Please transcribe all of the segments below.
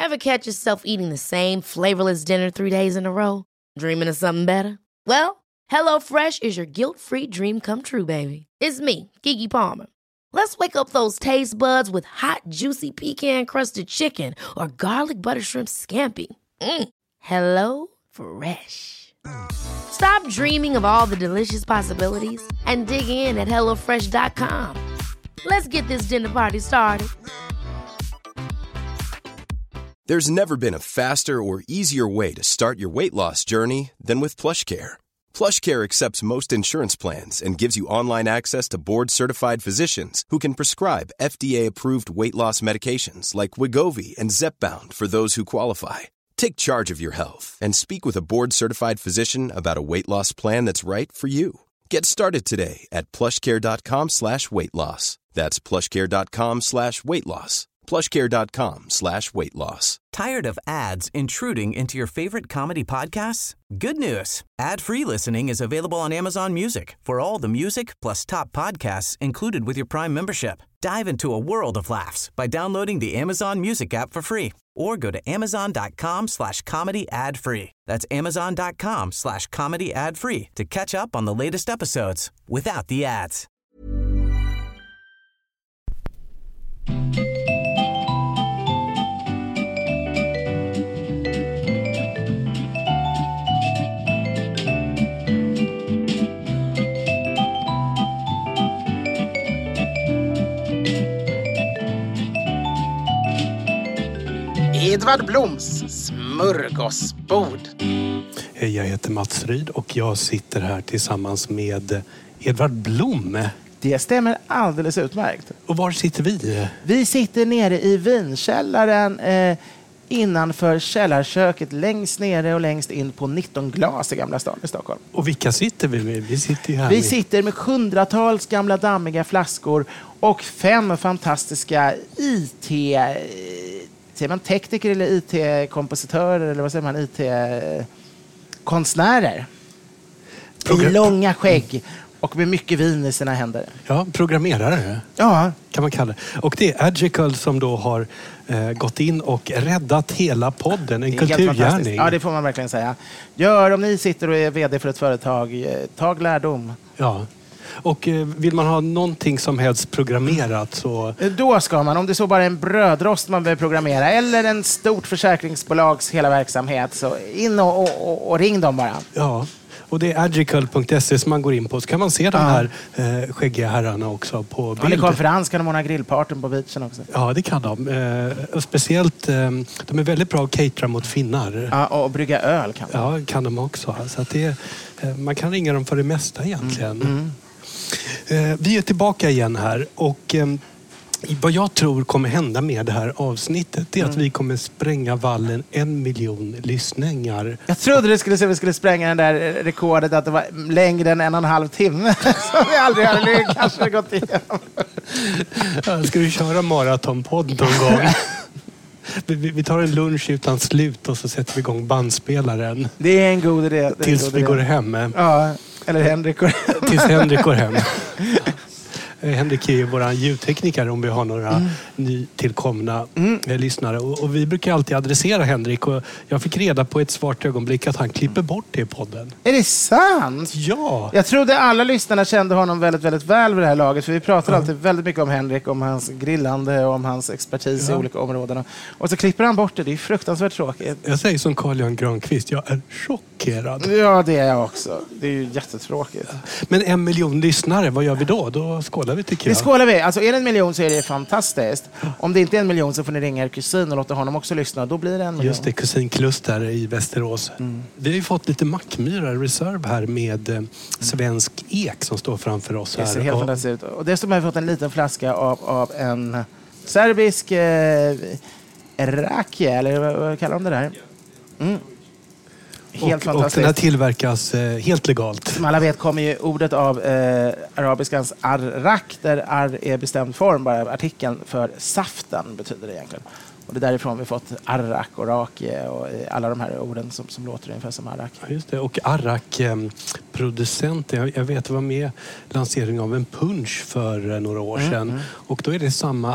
Ever catch yourself eating the same flavorless dinner 3 days in a row? Dreaming of something better? Well, HelloFresh is your guilt-free dream come true, baby. It's me, Keke Palmer. Let's wake up those taste buds with hot, juicy pecan-crusted chicken or garlic butter shrimp scampi. Hello Fresh. Stop dreaming of all the delicious possibilities and dig in at HelloFresh.com. Let's get this dinner party started. There's never been a faster or easier way to start your weight loss journey than with PlushCare. PlushCare accepts most insurance plans and gives you online access to board-certified physicians who can prescribe FDA-approved weight loss medications like Wegovy and Zepbound for those who qualify. Take charge of your health and speak with a board-certified physician about a weight loss plan that's right for you. Get started today at plushcare.com/weight loss. That's plushcare.com/weight loss. plushcare.com/weight loss. Tired of ads intruding into your favorite comedy podcasts? Good news. Ad-free listening is available on Amazon Music for all the music plus top podcasts included with your Prime membership. Dive into a world of laughs by downloading the Amazon Music app for free or go to amazon.com/comedy ad-free. That's amazon.com/comedy ad-free to catch up on the latest episodes without the ads. Edvard Bloms smörgåsbord. Hej, jag heter Mats Ryd och jag sitter här tillsammans med Edvard Blom. Det stämmer alldeles utmärkt. Och var sitter vi? Vi sitter nere i vinkällaren innanför källarköket längst nere och längst in på 19 glas i Gamla stan i Stockholm. Och vilka sitter vi med? Vi sitter här Vi sitter med hundratals gamla dammiga flaskor och 5 fantastiska säger man tekniker eller IT-kompositörer eller vad säger man, IT-konstnärer i långa skägg och med mycket vin i sina händer. Ja, programmerare. Ja. Kan man kalla det. Och det är Agical som då har gått in och räddat hela podden. En kulturgärning. Ja, det får man verkligen säga. Gör om ni sitter och är vd för ett företag, tag lärdom. Ja. Och vill man ha någonting som helst programmerat så... Då ska man, om det så bara är en brödrost man behöver programmera eller en stort försäkringsbolags hela verksamhet, så in och ring dem bara. Ja, och det är agical.se som man går in på. Så kan man se de här skäggiga herrarna också på bild. Ja, i konferens kan de ordna grillparten på beachen också. Ja, det kan de. Och speciellt, de är väldigt bra att catera mot finnar. Ja, och brygga öl kan de. Ja, kan de också. Så att det, man kan ringa dem för det mesta egentligen. Vi är tillbaka igen här och vad jag tror kommer hända med det här avsnittet är att vi kommer spränga vallen 1 miljon lyssningar. Jag trodde vi skulle spränga den där rekordet att det var längre än 1,5 timme som vi aldrig hade kanske gått igenom. Ska du köra maratonpodd någon gång? Vi tar en lunch utan slut och så sätter vi igång bandspelaren. Det är en god idé. Tills vi går hem. Ja, eller Henrik går hem. Tills Henrik går hem. Henrik är ju vår ljudtekniker om vi har några nytillkomna lyssnare. Och vi brukar alltid adressera Henrik. Och jag fick reda på ett svart ögonblick att han klipper bort det i podden. Är det sant? Ja. Jag trodde alla lyssnarna kände honom väldigt, väldigt väl vid det här laget. För vi pratar alltid väldigt mycket om Henrik, om hans grillande och om hans expertis i olika områden. Och så klipper han bort det. Det är fruktansvärt tråkigt. Jag säger som Carl-Jan Granqvist, jag är chockerad. Ja, det är jag också. Det är ju jättetråkigt. Men 1 miljon lyssnare, vad gör vi då? Då skålar vi, tycker jag. Det skålar vi. Alltså är det 1 miljon så är det fantastiskt. Om det inte är 1 miljon så får ni ringa er kusin och låta honom också lyssna. Då blir det 1 miljon. Just det, kusinkluster i Västerås. Vi har ju fått lite Mackmyra Reserve här med svensk ek som står framför oss här. Det ser helt fantastiskt ut. Och dessutom har vi fått en liten flaska av en serbisk rakia, eller vad kallar de det där? Helt och den här tillverkas helt legalt. Som alla vet kommer ju ordet av arabiskans arrak, där ar är bestämd form, bara artikeln för saften betyder det egentligen. Och det är därifrån vi fått arrak och rake och alla de här orden som låter ungefär som arrak. Ja, just det. Och arrak-producenten, jag vet, var med lansering av en punch för några år sedan. Och då är det samma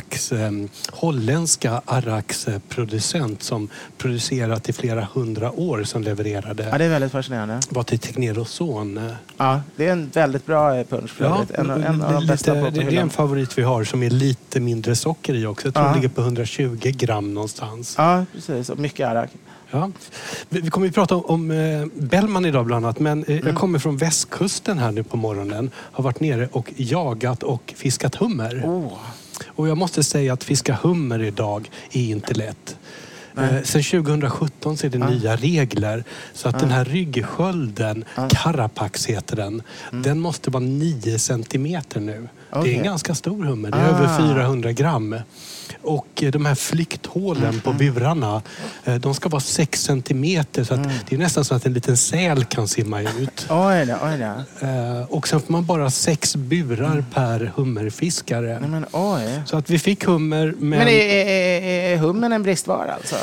holländska arraksproducent som producerat i flera 100 år som levererade. Ja, det är väldigt fascinerande. Var till Tegnér & Son. Ja, det är en väldigt bra punch för övrigt. En av de bästa på det är en favorit vi har som är lite mindre socker i också. Jag tror det ligger på 120 gram någonstans. Ja, precis. Och mycket arrak. Ja. Vi kommer att prata om Bellman idag bland annat. Men jag kommer från västkusten här nu på morgonen. Har varit nere och jagat och fiskat hummer. Och jag måste säga att fiska hummer idag är inte lätt. Sen 2017 så är det nya regler. Så att den här ryggskölden, Carapax heter den. Den måste vara 9 centimeter nu. Det är en ganska stor hummer. Det är över 400 gram. Och de här flykthålen på burarna, de ska vara 6 centimeter. Så att det är nästan så att en liten säl kan simma ut. Oj då. Och sen får man bara 6 burar per hummerfiskare. Nej, men oj. Så att vi fick hummer. Men är hummen en bristvara alltså?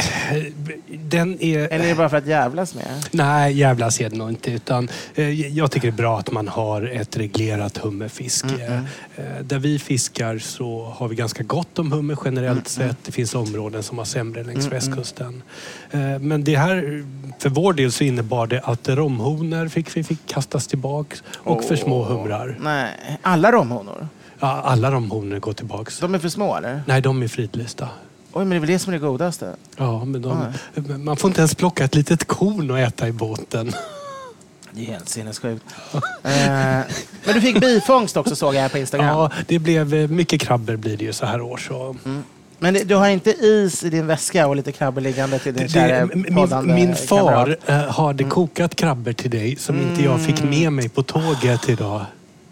Den är... Eller är det bara för att jävlas med? Nej, jävlas är det nog inte. Utan, jag tycker det är bra att man har ett reglerat hummerfiske. Där vi fiskar så har vi ganska gott om hummer generellt sett. Det finns områden som har sämre längs västkusten. Men det här, för vår del så innebar det att romhonor fick kastas tillbaks och för små humrar. Nej, alla romhonor? Ja, alla romhonor går tillbaks. De är för små eller? Nej, de är fridlysta. Oj, men det är väl det som är det godaste? Ja, men man får inte ens plocka ett litet korn och äta i båten. Det är helt sinnessjukt. Men du fick bifångst också, såg jag här på Instagram. Ja, det blev mycket krabbor blir det ju så här år. Så. Men du har inte is i din väska och lite krabbor liggande till din kära poddande min far kamrat. hade kokat krabbor till dig som inte jag fick med mig på tåget idag.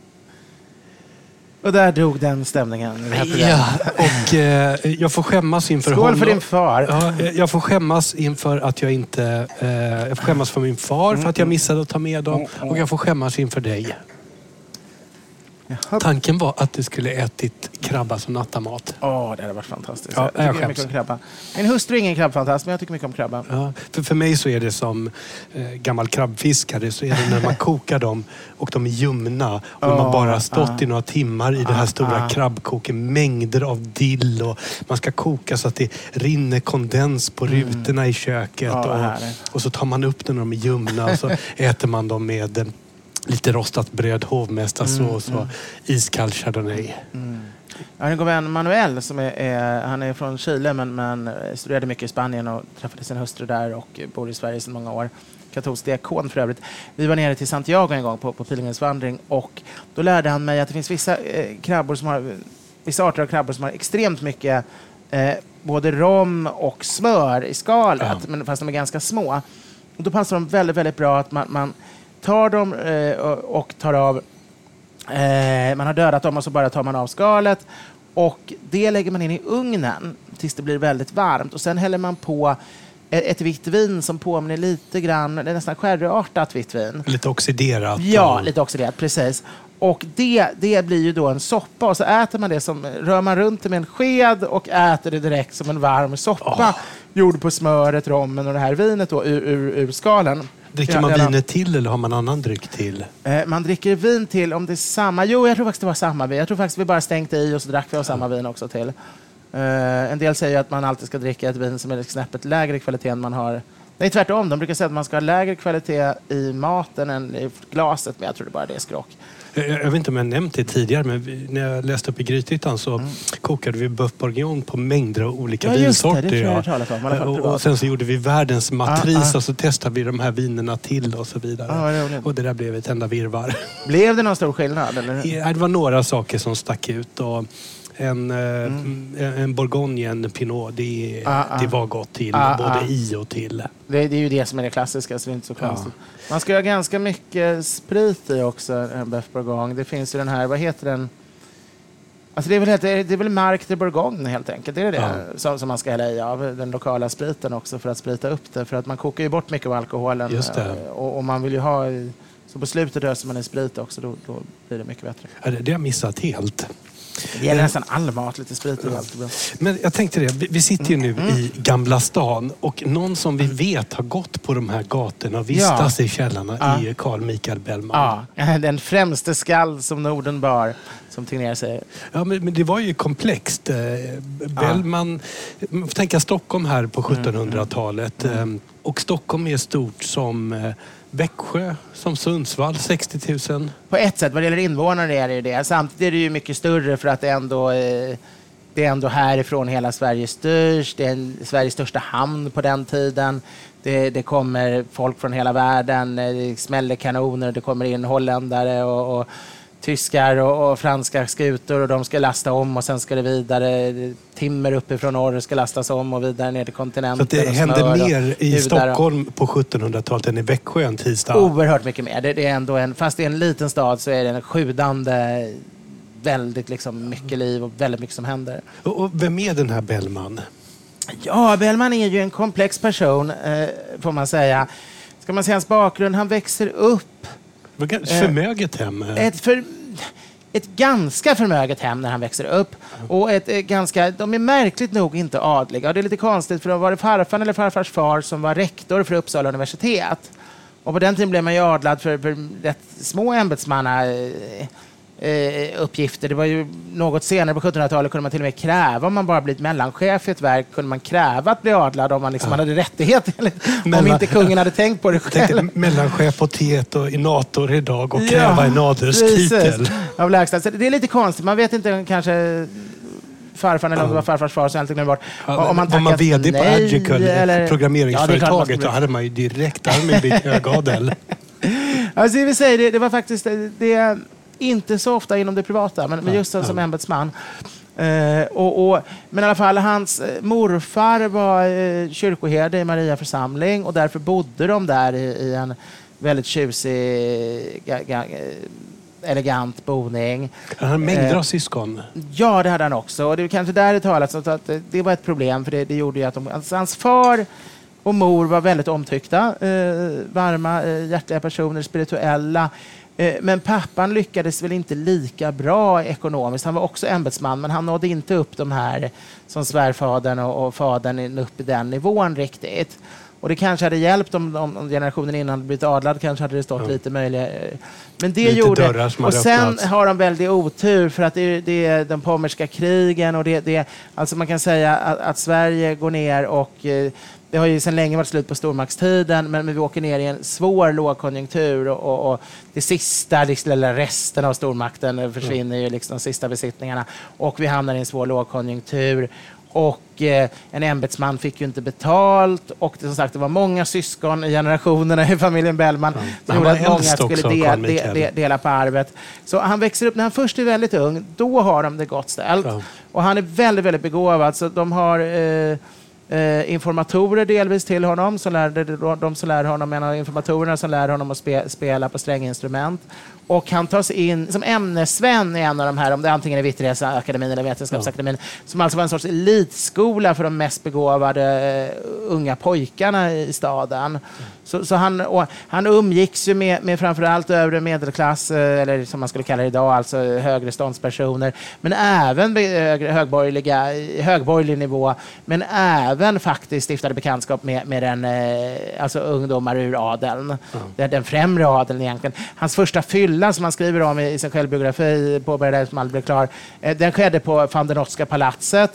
Och där dog den stämningen i det här Ja, programmet. och jag får skämmas inför Skål honom. för din far. Ja, jag får skämmas inför att jag inte... jag får skämmas för min far för att jag missade att ta med dem. Och jag får skämmas inför dig. Tanken var att du skulle ätit krabba som nattamat. Det hade varit fantastiskt. Ja, jag tycker mycket om krabba. Min hustru är ingen krabbfantast, men jag tycker mycket om krabba. Ja, för mig så är det som gammal krabbfiskare så är det när man kokar dem och de är ljumna och man bara stått i några timmar i det här stora krabbkoken, mängder av dill och man ska koka så att det rinner kondens på rutorna i köket och så tar man upp dem när de är ljumna och så äter man dem med lite rostat bröd, hovmästarsås och iskall chardonnay. Jag har en god vän, Manuel, som han är från Chile men studerade mycket i Spanien och träffade sin hustru där och bor i Sverige sedan många år. Katolsk diakon för övrigt. Vi var nere till Santiago en gång på pilgrimsvandring och då lärde han mig att det finns vissa arter av krabbor som har extremt mycket både rom och smör i skalet, men fast de är ganska små. Och då passar de väldigt, väldigt bra att man tar dem och tar av man har dödat dem och så bara tar man av skalet och det lägger man in i ugnen tills det blir väldigt varmt och sen häller man på ett vitt vin som påminner lite grann, det är nästan sherryartat vitt vin. Lite oxiderat. Ja, lite oxiderat, precis. Och det blir ju då en soppa och så äter man det rör man runt det med en sked och äter det direkt som en varm soppa gjord på smöret, rommen och det här vinet då ur skalen. Dricker man vinet till eller har man annan dryck till? Man dricker vin till om det är samma. Jo, jag tror faktiskt det var samma vin. Jag tror faktiskt vi bara stängde i och så drack vi av samma vin också till. En del säger att man alltid ska dricka ett vin som är snäppet lägre kvalitet än man har. Nej, tvärtom. De brukar säga att man ska ha lägre kvalitet i maten än i glaset, men jag tror det bara det är skrock. Jag vet inte om jag nämnt det tidigare, men när jag läste upp i Grytyttan så kokade vi bœuf bourguignon på mängder av olika vinsorter. Det tror jag talat om. Och sen så gjorde vi världens matris och så testade vi de här vinerna till och så vidare. Och det där blev ett enda virvar. Blev det någon stor skillnad? Eller? Det var några saker som stack ut och en Bourgogne, en Pinot, det var gott till, både i och till. Det är ju det som är det klassiska, så det är inte så konstigt. Man ska ha ganska mycket sprit i också, en Bœuf Bourgogne. Det finns ju den här, vad heter den? Alltså det är väl Marc de Bourgogne helt enkelt. Det är det som man ska hälla i av den lokala spriten också för att sprita upp det. För att man kokar ju bort mycket av alkoholen. Just det. Och man vill ju ha, så på slutet öser man i sprit också, då blir det mycket bättre. Det har jag missat helt. Det gäller nästan all mat, lite sprit och allt bra. Men jag tänkte det, vi sitter ju nu i Gamla stan och någon som vi vet har gått på de här gatorna och vistas i källarna i Carl Michael Bellman. Ja, den främste skall som Norden bar, som Tegnér säger. Ja, men det var ju komplext. Bellman, man får tänka Stockholm här på 1700-talet. Och Stockholm är stort som Växjö, som Sundsvall, 60 000. På ett sätt, vad det gäller invånare är det ju det. Samtidigt är det ju mycket större för att det är ändå härifrån hela Sverige styrs. Det är Sveriges största hamn på den tiden. Det kommer folk från hela världen, det smäller kanoner, det kommer in holländare och tyskar och franska skutor och de ska lasta om och sen ska det vidare. Timmer uppifrån norr ska lastas om och vidare ner till kontinenten. Så det händer mer i Stockholm på 1700-talet än i Växjö en tisdag? Oerhört mycket mer. Det är ändå fast det är en liten stad så är det en sjudande, väldigt liksom mycket liv och väldigt mycket som händer. Och vem är den här Bellman? Ja, Bellman är ju en komplex person, får man säga. Ska man säga hans bakgrund, han växer upp förmöget hem. Ett ganska förmöget hem när han växer upp. Och de är märkligt nog inte adliga. Och det är lite konstigt för det var farfar eller farfars far som var rektor för Uppsala universitet. Och på den tiden blev man ju adlad för rätt små ämbetsmanna uppgifter. Det var ju något senare på 1700-talet kunde man till och med kräva, om man bara blivit mellanchef i ett verk, kunde man kräva att bli adlad om man liksom hade rättighet. Om inte kungen hade tänkt på det själv. Mellanchef på T1 och inator idag och kräva en adelstitel. Av lägsta. Det är lite konstigt. Man vet inte kanske farfar eller om det var farfars far så jag inte glömmer bort. Om man var vd på Agicul, programmeringsföretaget, då hade man ju direkt blivit högadel. Alltså det vill säga, det var faktiskt det inte så ofta inom det privata, men just som ämbetsman. Men i alla fall, hans morfar var kyrkoherde i Maria församling och därför bodde de där i en väldigt tjusig, elegant boning. Han hade mängder av syskon. Ja, det hade han också. Och det är kanske där det talas om att det var ett problem, för det gjorde ju att hans far och mor var väldigt omtyckta, varma, hjärtliga personer, spirituella. Men pappan lyckades väl inte lika bra ekonomiskt. Han var också ämbetsman, men han nådde inte upp de här som svärfadern och fadern upp i den nivån riktigt. Och det kanske hade hjälpt om generationen innan hade blivit adlad, kanske hade det stått lite möjligt. Men det gjorde. Och sen har de väldigt otur för att det är de pommerska krigen och det alltså man kan säga att Sverige går ner och det har ju sedan länge varit slut på stormaktstiden, men vi åker ner i en svår lågkonjunktur och det sista, eller resten av stormakten försvinner ju, liksom de sista besittningarna, och vi hamnar i en svår lågkonjunktur. Och en ämbetsman fick ju inte betalt och som sagt det var många syskon i generationerna i familjen Bellman. Det gjorde att många skulle dela på arvet. Så han växer upp, när han först är väldigt ung, då har de det gott ställt. Och han är väldigt, väldigt begåvad. Så de har informatorer delvis till honom, som lär honom, en av informatorerna som lär honom att spela på stränginstrument. Och han tas in som ämnesvän i en av de här, om det antingen är Vitterhetsakademin eller Vetenskapsakademin, som alltså var en sorts elitskola för de mest begåvade unga pojkarna i staden. Så han umgicks ju med framförallt övre medelklass, eller som man skulle kalla det idag, alltså högre ståndspersoner, men även högborgerlig nivå, men även faktiskt stiftade bekantskap med den, alltså ungdomar ur adeln. Den främre adeln egentligen. Hans första fylla som han skriver om i sin självbiografi, påbörjade som aldrig blev klar, den skedde på van der Notska palatset,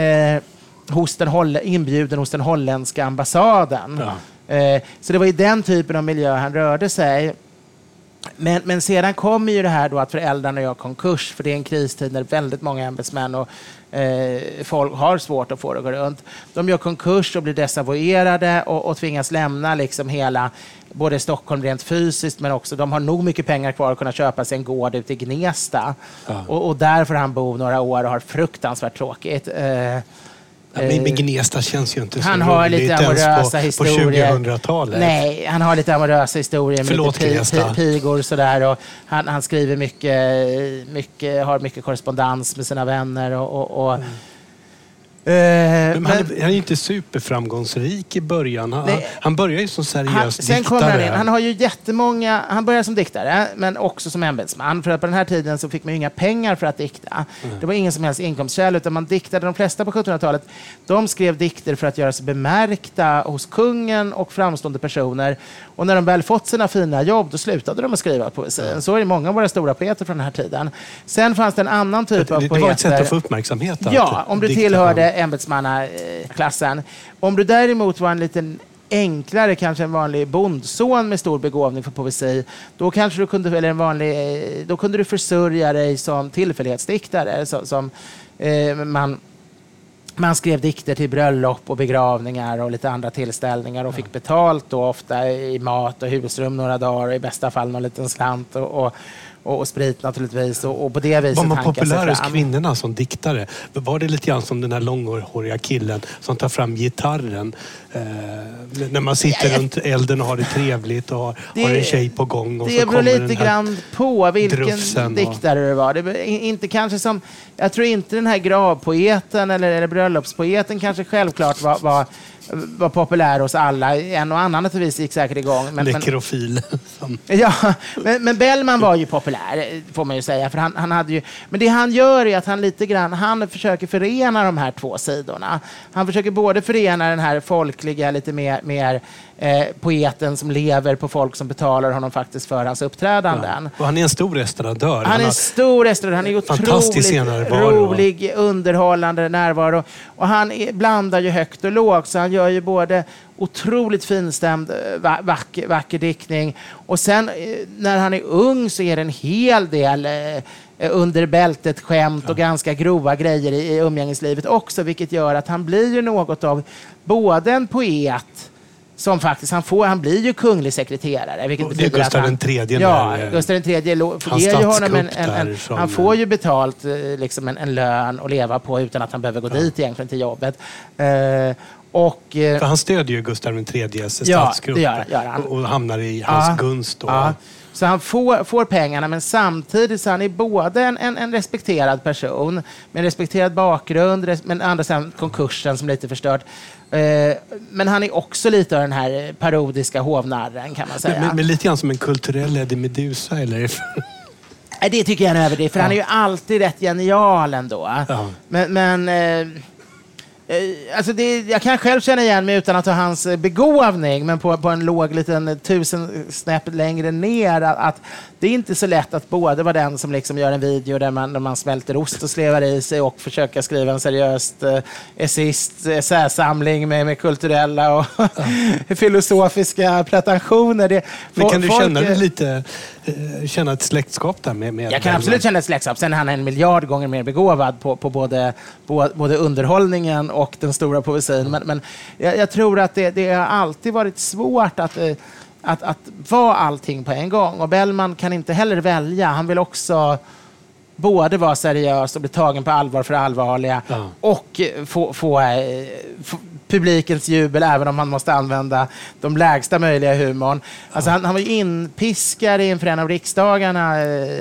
inbjuden hos den holländska ambassaden. Så det var i den typen av miljö han rörde sig. Men sedan kommer ju det här då att föräldrarna gör konkurs, för det är en kristid när väldigt många ämbetsmän och folk har svårt att få det att gå runt. De gör konkurs och blir desavouerade och tvingas lämna liksom hela, både Stockholm rent fysiskt, men också de har nog mycket pengar kvar att kunna köpa sig en gård ute i Gnesta. Och där får han bo några år och har fruktansvärt tråkigt. Men Gnesta känns ju inte så han har lite amorösa historier. På 2000-talet. Nej, han har lite amorösa historier med lite pigor sådär, och han skriver mycket, har mycket korrespondens med sina vänner Men han är inte superframgångsrik i början. Han börjar ju som seriös diktare. Sen kommer han in. Han har ju jättemånga... Han börjar som diktare, men också som ämbetsman. För att på den här tiden så fick man ju inga pengar för att dikta. Det var ingen som helst inkomstkälla, utan man diktade. De flesta på 1700-talet, de skrev dikter för att göra sig bemärkta hos kungen och framstående personer. Och när de väl fått sina fina jobb, då slutade de att skriva poesi. Så är det många av våra stora poeter från den här tiden. Sen fanns det en annan typ av poeter. Det var ett sätt att få uppmärksamhet. Ja, om du tillhörde ämbetsmannaklassen. Om du däremot var en liten enklare, kanske en vanlig bondson med stor begåvning för poesi, då kanske du kunde, eller då kunde du försörja dig som tillfällighetsdiktare. Man skrev dikter till bröllop och begravningar och lite andra tillställningar och fick betalt då, ofta i mat och husrum några dagar och i bästa fall någon liten slant och sprit naturligtvis, och på det viset var man populär populär hos kvinnorna som diktare? Var det lite grann som den här långhåriga killen som tar fram gitarren när man sitter runt elden och har det trevligt och har en tjej på gång, och det så beror kommer lite grann på vilken diktare det var. Det inte kanske som, jag tror inte den här gravpoeten eller bröllopspoeten kanske självklart var populär hos alla. En och annan naturligtvis gick säkert igång. Nekrofil. Ja, men Bellman var ju populär, får man ju säga. För han hade ju, men det han gör är att han lite grann, han försöker förena de här två sidorna. Han försöker både förena den här folkliga, lite mer poeten som lever på folk som betalar honom faktiskt för hans uppträdanden. Ja. Och han är en stor restauratör. Han är en stor restauratör. Han är otroligt rolig, underhållande närvaro. Och han blandar ju högt och lågt. Så han gör ju både otroligt finstämd, vacker diktning. Och sen när han är ung så är det en hel del under bältet skämt och ganska grova grejer i umgängeslivet också. Vilket gör att han blir ju något av både en poet som faktiskt, han blir ju kunglig sekreterare. Vilket betyder Gustav att III. Ja, Gustav III ger ju honom han får ju betalt liksom en lön att leva på utan att han behöver gå dit egentligen till jobbet. För han stödjer ju Gustav III:s statsgrupp. Det gör han. Och hamnar i hans gunst. Så han får pengarna, men samtidigt så han är både en respekterad person med en respekterad bakgrund, men andra sidan konkursen som lite förstört. Men han är också lite av den här parodiska hovnarren, kan man säga. Men lite grann som en kulturell Eddie Meduza, eller? Det tycker jag är överdrivet, för han är ju alltid rätt genial ändå. Ja. Men alltså jag kan själv känna igen mig utan att ha hans begåvning, men på en låg liten 1000 snäpp längre ner, att det är inte så lätt att både vara den som liksom gör en video där man smälter ost och slevar i sig och försöka skriva en seriöst essäsamling med kulturella och filosofiska pretensioner. Men kan du känna ett släktskap där med Jag kan absolut känna ett släktskap. Sen är han 1 miljard gånger mer begåvad på både underhållningen och den stora poesin. Men jag tror att det har alltid varit svårt att vara allting på en gång. Och Bellman kan inte heller välja. Han vill också både vara seriös och bli tagen på allvar för allvarliga och få publikens jubel, även om han måste använda de lägsta möjliga humorn. Alltså han var ju inpiskare inför en av riksdagarna.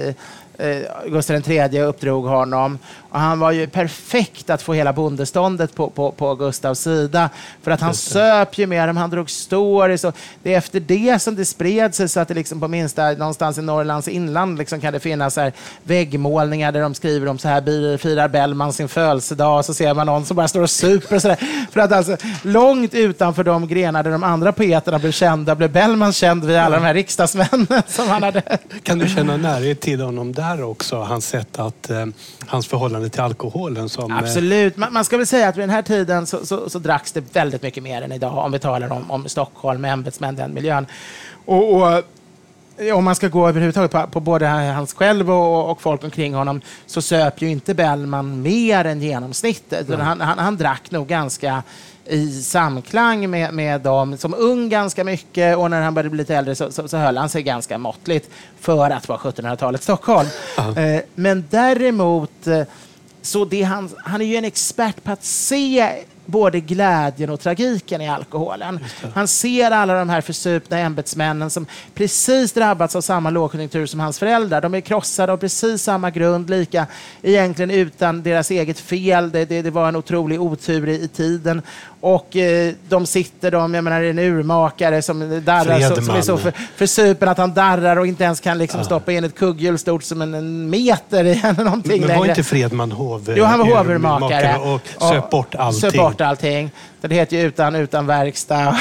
Gustav III uppdrog honom, och han var ju perfekt att få hela bondeståndet på Gustavs sida, för att han söp ju med dem, han drog stories, och det är efter det som det spred sig så att det liksom på minsta någonstans i Norrlands inland liksom kan det finnas så här väggmålningar där de skriver om så här firar Bellman sin födelsedag, och så ser man någon som bara står och super så där. För att alltså långt utanför de grenar där de andra poeterna blev kända, blev Bellman känd via alla de här riksdagsmännen som han hade. Kan du känna närhet till honom där också? Hans sätt att hans förhållande till alkoholen som... Absolut. Man ska väl säga att vid den här tiden så dracks det väldigt mycket mer än idag, om vi talar om Stockholm med ämbetsmän, den miljön. Och om man ska gå överhuvudtaget på både hans själv och folk omkring honom, så söp ju inte Bellman mer än genomsnittet. Han drack nog ganska i samklang med dem som ung ganska mycket, och när han började bli lite äldre så höll han sig ganska måttligt för att vara 1700-talets Stockholm. Men däremot så han är ju en expert på att se både glädjen och tragiken i alkoholen. Han ser alla de här försupna ämbetsmännen som precis drabbats av samma lågkonjunktur som hans föräldrar. De är krossade av precis samma grund, lika egentligen utan deras eget fel. Det var en otrolig otur i tiden. Och de sitter, jag menar, en urmakare som darrar, som är så försupen att han darrar och inte ens kan liksom stoppa in ett kugghjul stort som en meter i någonting längre. Men var inte Fredman hov? Jo, han var hovrmakare och söp bort allting. Så det heter ju utan verkstad.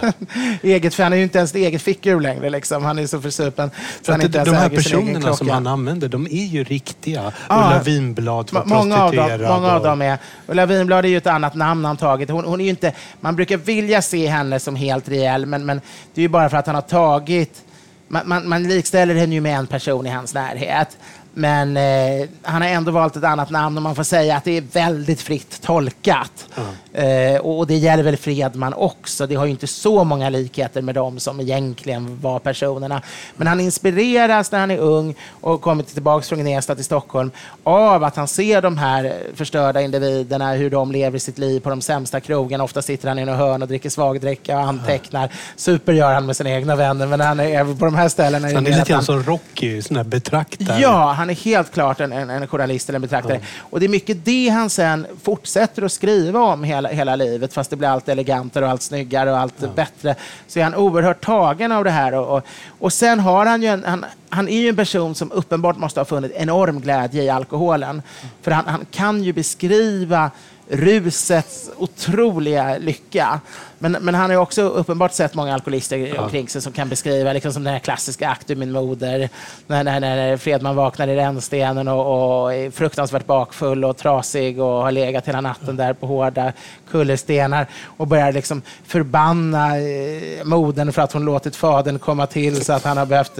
Eget, för han är ju inte ens eget fickur längre. Liksom. Han är så försupen. Så han de här personerna som han använder, de är ju riktiga. Ulla Winblad var prostituerad. Många av dem är. Ulla Winblad är ju ett annat namn han tagit. Hon är ju inte, man brukar vilja se henne som helt rejäl, men det är ju bara för att han har tagit... Man likställer henne ju med en person i hans närhet. Men han har ändå valt ett annat namn och man får säga att det är väldigt fritt tolkat. Och det gäller väl Fredman också. Det har ju inte så många likheter med dem som egentligen var personerna. Men han inspireras när han är ung och kommer tillbaka från Gnesta till Stockholm av att han ser de här förstörda individerna, hur de lever sitt liv på de sämsta krogen. Ofta sitter han i en hörn och dricker svagdricka och antecknar. Super gör han med sina egna vänner, men han är på de här ställena. Han är lite grann som Rocky, sån här betraktare. Ja, han är helt klart en journalist eller en betraktare. Och det är mycket det han sen fortsätter att skriva om hela livet, fast det blir allt elegantare och allt snyggare och allt bättre. Så är han oerhört tagen av det här. Och sen har han ju han är ju en person som uppenbart måste ha funnit enorm glädje i alkoholen. För han kan ju beskriva rusets otroliga lycka. Men han har ju också uppenbart sett många alkoholister omkring sig som kan beskriva liksom som den här klassiska akt du min moder. När Fredman vaknar i rännstenen och är fruktansvärt bakfull och trasig och har legat hela natten där på hårda kullerstenar och börjar liksom förbanna modern för att hon låtit fadern komma till så att han har behövt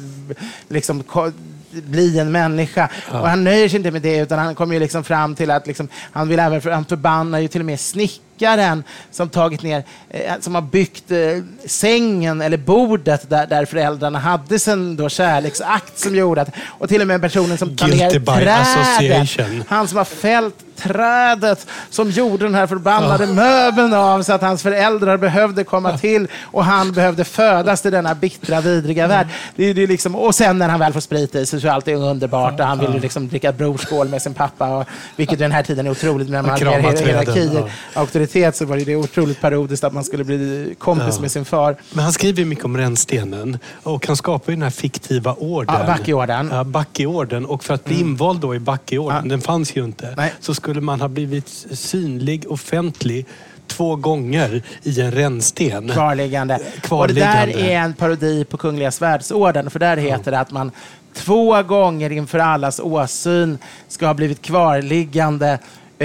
liksom bli en människa. Och han nöjer sig inte med det, utan han kommer ju liksom fram till att liksom, han vill även förbanna ju till och med snickaren som tagit ner, som har byggt sängen eller bordet där föräldrarna hade sen då kärleksakt som gjorde att, och till och med personen som tar ner trädet, han som har fällt trädet som gjorde den här förbannade möbeln av så att hans föräldrar behövde komma till och han behövde födas till denna bittra, vidriga värld. Det är liksom, och sen när han väl får sprit i sig så är allt underbart och han vill ju liksom dricka brorskål med sin pappa, och, vilket i den här tiden är otroligt, när man har hierarkier, auktoritet, så var det otroligt parodiskt att man skulle bli kompis med sin far. Men han skriver mycket om rännstenen och han skapar ju den här fiktiva orden. Backeorden. Och för att bli invald då i Backeorden, den fanns ju inte. Nej. Så skulle man ha blivit synlig, offentlig 2 gånger i en rännsten. Kvarliggande. Och det där är en parodi på Kungliga Svärdsorden, för där heter det att man 2 gånger inför allas åsyn ska ha blivit kvarliggande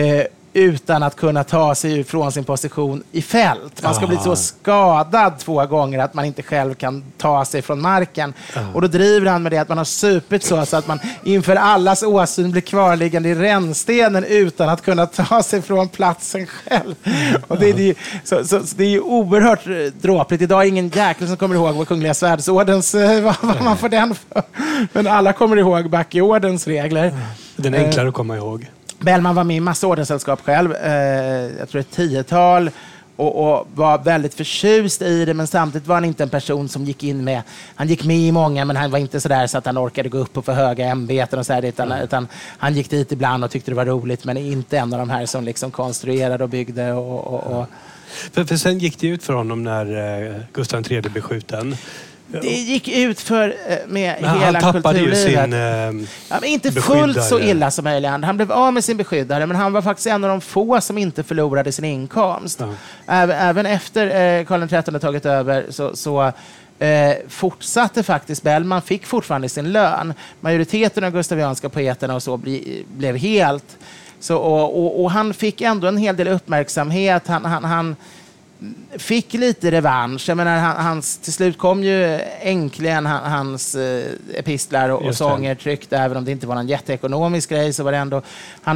utan att kunna ta sig ifrån sin position i fält. Man ska bli så skadad 2 gånger att man inte själv kan ta sig från marken. Och då driver han med det att man har supit så att man inför allas åsyn blir kvarliggande i rännstenen utan att kunna ta sig från platsen själv. Och det är ju oerhört dråpligt. Idag är ingen jäkel som kommer ihåg vad Kungliga Svärdsordens, vad man får den för. Men alla kommer ihåg Backeordens regler. Den är enklare att komma ihåg. Bellman var med i massa ordenssällskap själv, jag tror ett 10-tal, och var väldigt förtjust i det, men samtidigt var han inte en person som gick in med, han gick med i många, men han var inte så där så att han orkade gå upp på för höga ämbeten och så här, utan han gick dit ibland och tyckte det var roligt, men inte en av de här som liksom konstruerade och byggde och. För sen gick det ut för honom när Gustav III blev skjuten. Det gick ut för med men hela han tappade kulturlivet. Ju sin men inte fullt så illa som Öjland. Han blev av med sin beskyddare, men han var faktiskt en av de få som inte förlorade sin inkomst. Även efter Karl XIII tagit över så fortsatte faktiskt Bellman, fick fortfarande sin lön. Majoriteten av gustavianska poeterna och så blev helt så, och han fick ändå en hel del uppmärksamhet. Han fick lite revansch. Jag menar, till slut kom ju äntligen hans epistlar och sånger tryckt, även om det inte var någon jätteekonomisk grej, så var det ändå,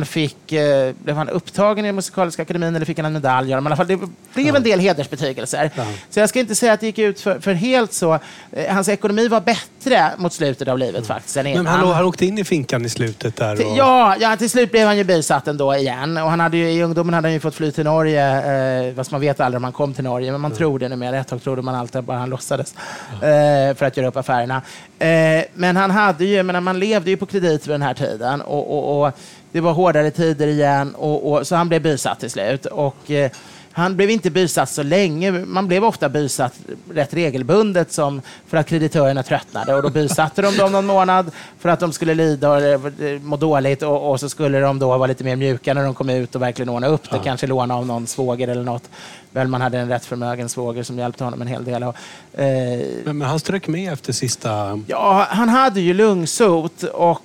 blev han upptagen i Musikaliska akademin eller fick han en medalj, men i alla fall det blev en del hedersbetygelser. Så jag ska inte säga att det gick ut för helt så. Hans ekonomi var bättre bättre mot slutet av livet faktiskt. Men han åkte in i finkan i slutet där? Och... Ja, till slut blev han ju bisatt ändå igen. Och han hade ju, i ungdomen hade han ju fått fly till Norge. Fast man vet aldrig om han kom till Norge. Men man tror det numera. Ett tag trodde man alltid bara han låtsades. För att göra upp affärerna. Men han hade ju, man levde ju på kredit vid den här tiden. Och det var hårdare tider igen. Så han blev bisatt till slut. Och... han blev inte bysatt så länge. Man blev ofta bysatt rätt regelbundet för att kreditörerna tröttnade. Och då bysatte de dem någon månad för att de skulle lida och må dåligt. Och så skulle de då vara lite mer mjuka när de kom ut och verkligen ordna upp det. Kanske låna av någon svåger eller något. Man hade en rätt förmögen svåger som hjälpte honom en hel del. Men han strök med efter sista... Ja, han hade ju lungsot och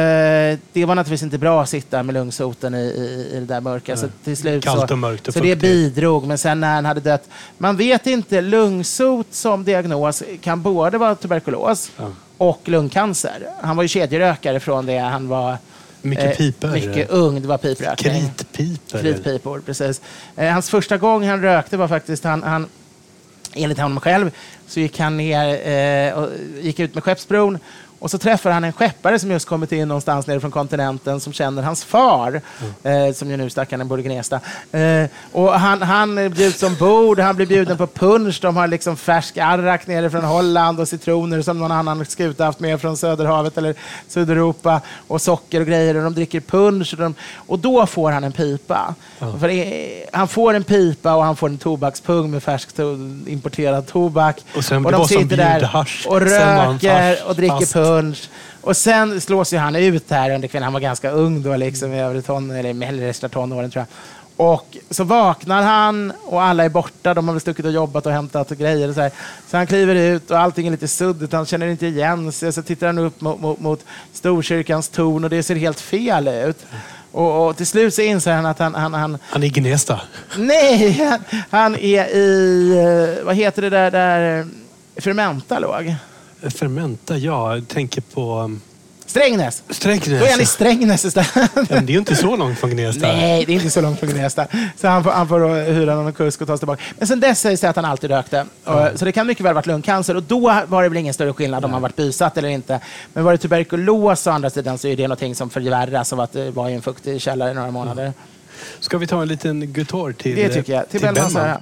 det var naturligtvis inte bra att sitta med lungsoten i det där mörka. Så till slut kallt och mörkt och så det bidrog. Men sen när han hade dött... Man vet inte, lungsot som diagnos kan både vara tuberkulos och lungcancer. Han var ju kedjerökare från det. Han var... Mycket piper. Mycket ung, det var piprökning. Kritpipor, precis. Hans första gång han rökte var faktiskt, han enligt honom själv, så gick han ner och gick ut med Skeppsbron. Och så träffar han en skeppare som just kommit in någonstans nere från kontinenten som känner hans far, som ju nu stackaren bor i Gnesta. Och han bjuds ombord, han blir bjuden på punsch. De har liksom färsk arrak nere från Holland och citroner som någon annan skuta haft med från Söderhavet eller Sydeuropa och socker och grejer. Och de dricker punsch och då får han en pipa. För han får en pipa och han får en tobakspung med färsk importerad tobak. Och de sitter där och röker och dricker punsch. Och sen slås ju han ut här under kvällen. Han var ganska ung då, liksom i övre tonåren tror jag. Och så vaknar han och alla är borta. De har väl stuckit och jobbat och hämtat och grejer och så här. Så han kliver ut och allting är lite suddigt. Han känner inte igen sig. Så tittar han upp mot Storkyrkans torn och det ser helt fel ut. Och till slut så inser han att han är i Gnesta. Nej, han är i... Vad heter det där Fermenta låg? Fermenta, ja. Jag tänker på... Strängnäs. Då är han i Strängnäs istället. Men det är ju inte så långt från Gnesta. Nej, det är inte så långt från Gnesta. Så han får hyra någon kusk och ta sig tillbaka. Men sen dess sägs det att han alltid rökte. Så det kan mycket väl varit lungcancer. Och då var det väl ingen större skillnad om han varit bysatt eller inte. Men var det tuberkulos å andra sidan så är det någonting som förvärras av att det var i en fuktig källare i några månader. Ska vi ta en liten guitar till det tycker jag. Till Bellman.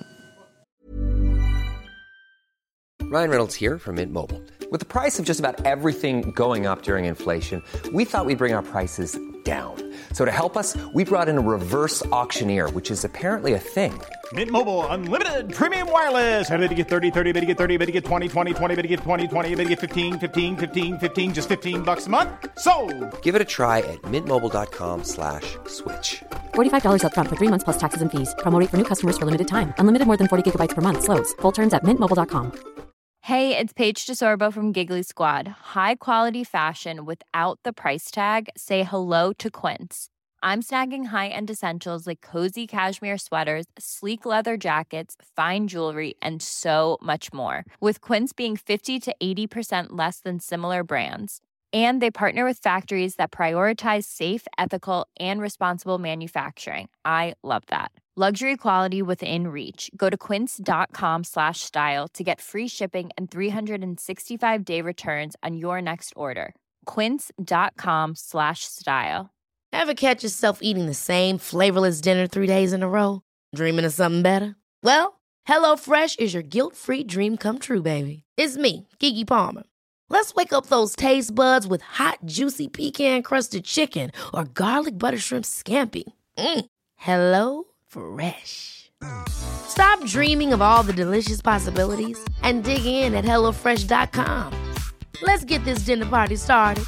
Ryan Reynolds here from Mint Mobile. With the price of just about everything going up during inflation, we thought we'd bring our prices down. So to help us, we brought in a reverse auctioneer, which is apparently a thing. Mint Mobile Unlimited Premium Wireless. How to get 30, 30, bit to get 30, bit to get 20, 20, 20, bit to get 20, 20, bit to get 15, 15, 15, 15, just $15 a month? Sold! Give it a try at mintmobile.com/switch. $45 up front for 3 months plus taxes and fees. Promo rate for new customers for limited time. Unlimited more than 40 gigabytes per month. Slows full terms at mintmobile.com. Hey, it's Paige DeSorbo from Giggly Squad. High quality fashion without the price tag. Say hello to Quince. I'm snagging high-end essentials like cozy cashmere sweaters, sleek leather jackets, fine jewelry, and so much more. With Quince being 50 to 80% less than similar brands. And they partner with factories that prioritize safe, ethical, and responsible manufacturing. I love that. Luxury quality within reach. Go to quince.com/style to get free shipping and 365-day returns on your next order. Quince.com/style. Ever catch yourself eating the same flavorless dinner 3 days in a row? Dreaming of something better? Well, HelloFresh is your guilt-free dream come true, baby. It's me, Keke Palmer. Let's wake up those taste buds with hot, juicy pecan-crusted chicken or garlic butter shrimp scampi. Hello Fresh. Stop dreaming of all the delicious possibilities and dig in at HelloFresh.com. Let's get this dinner party started.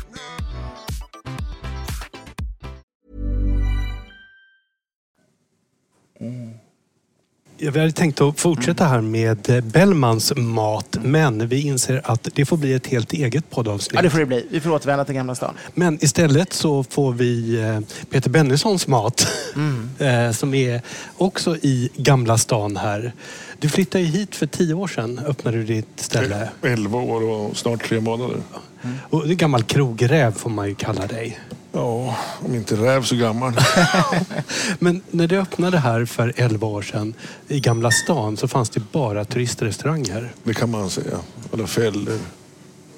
Jag hade tänkt att fortsätta här med Bellmans mat, men vi inser att det får bli ett helt eget poddavsnitt. Ja, det får det bli. Vi får återvända till Gamla stan. Men istället så får vi Peter Bennessons mat, som är också i Gamla stan här. Du flyttade ju hit för 10 år sedan, öppnade du ditt ställe. 11 år och snart 3 månader. Och det är gammal krogräv får man ju kalla dig. Ja, om inte räv så gammal. Men när du öppnade här för 11 år sedan i Gamla stan så fanns det bara turistrestauranger. Det kan man säga. Alla fällor.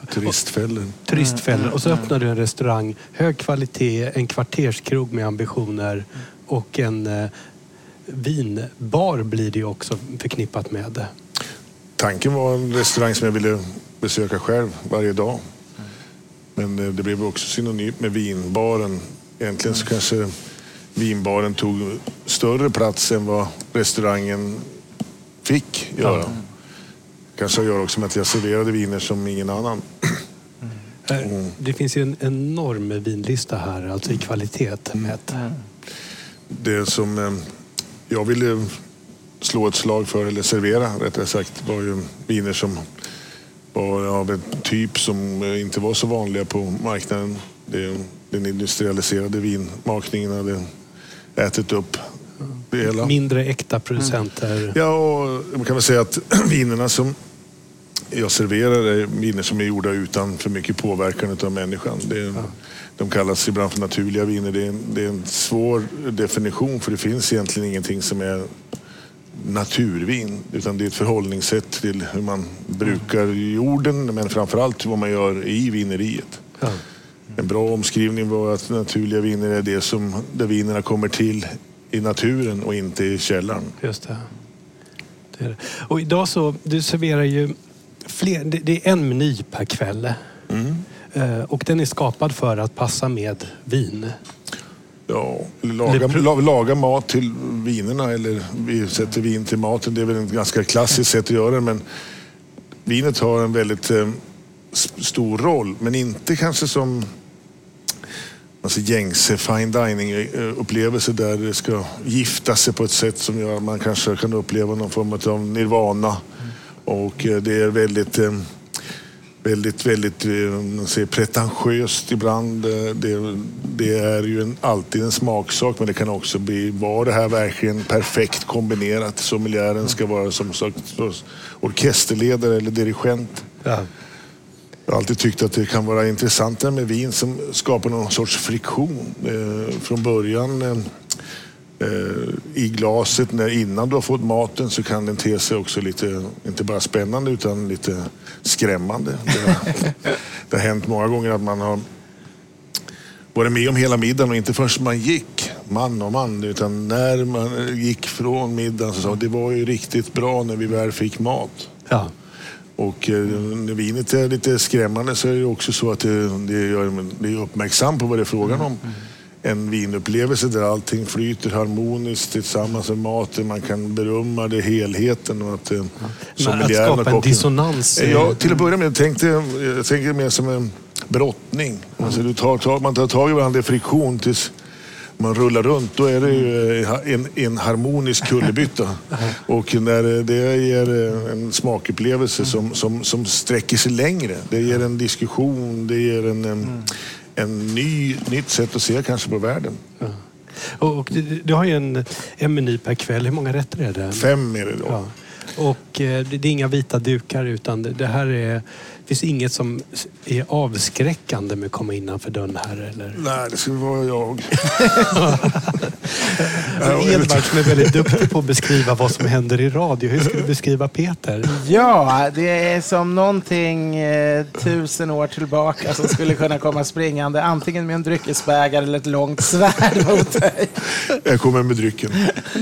Turistfällor. Och så öppnar du en restaurang, hög kvalitet, en kvarterskrog med ambitioner och en vinbar blir det också förknippat med. Tanken var en restaurang som jag ville besöka själv varje dag. Men det blev också synonymt med vinbaren. Egentligen så kanske vinbaren tog större plats än vad restaurangen fick göra. Kanske gör också med att jag serverade viner som ingen annan. Det finns ju en enorm vinlista här, alltså i kvalitet mätt. Det som jag ville slå ett slag för, eller servera rättare sagt, var ju viner som var av en typ som inte var så vanliga på marknaden. Den industrialiserade vinmakningen hade ätit upp det hela. Mindre äkta producenter. Ja, och man kan väl säga att vinerna som jag serverar är viner som är gjorda utan för mycket påverkan av människan. De kallas ibland för naturliga viner. Det är en svår definition, för det finns egentligen ingenting som är naturvin, utan det är ett förhållningssätt till hur man brukar jorden, men framförallt vad man gör i vineriet. En bra omskrivning var att naturliga viner är det som där vinerna kommer till i naturen och inte i källaren. Just det. Det är det. Och idag så, du serverar ju det är en meny per kväll. Och den är skapad för att passa med vin. Ja, laga mat till vinerna, eller vi sätter vin till maten. Det är väl en ganska klassiskt sätt att göra det, men vinet har en väldigt stor roll, men inte kanske som gängse fine dining upplevelse där det ska gifta sig på ett sätt som gör att man kanske kan uppleva någon form av nirvana. Och det är väldigt pretentiöst ibland. Det är ju alltid en smaksak, men det kan också bli, var det här verkligen perfekt kombinerat? Sommeliären ska vara som orkesterledare eller dirigent. Ja. Jag har alltid tyckt att det kan vara intressantare med vin som skapar någon sorts friktion. Från början i glaset, innan du har fått maten, så kan den te sig också lite, inte bara spännande utan lite skrämmande. Det har hänt många gånger att man har varit med om hela middagen och inte först man gick man, utan när man gick från middagen så sa det var ju riktigt bra när vi väl fick mat. Ja. Och när vinet är lite skrämmande så är det också så att det är uppmärksam på vad det är frågan om. En vinupplevelse där allting flyter harmoniskt tillsammans med maten. Man kan berömma det, helheten och att skapa en dissonans. Ja, till att börja med jag tänker mer som en brottning. Alltså man tar tag i varandra, det är friktion tills man rullar runt. Då är det ju en harmonisk kullerbytta. Och när det ger en smakupplevelse som sträcker sig längre. Det ger en diskussion, det ger en nytt sätt att se kanske på världen. Ja. Och du har ju en meny per kväll. Hur många rätter är det? 5 är det då. Ja. Och det är inga vita dukar, utan det här det finns inget som är avskräckande med att komma innanför dörren här, eller? Nej, det skulle vara jag. Edvard som är väldigt duktig på att beskriva vad som händer i radio. Hur ska du beskriva Peter? Ja, det är som någonting 1000 år tillbaka som skulle kunna komma springande, antingen med en dryckesbägare eller ett långt svärd mot dig. Jag kommer med drycken.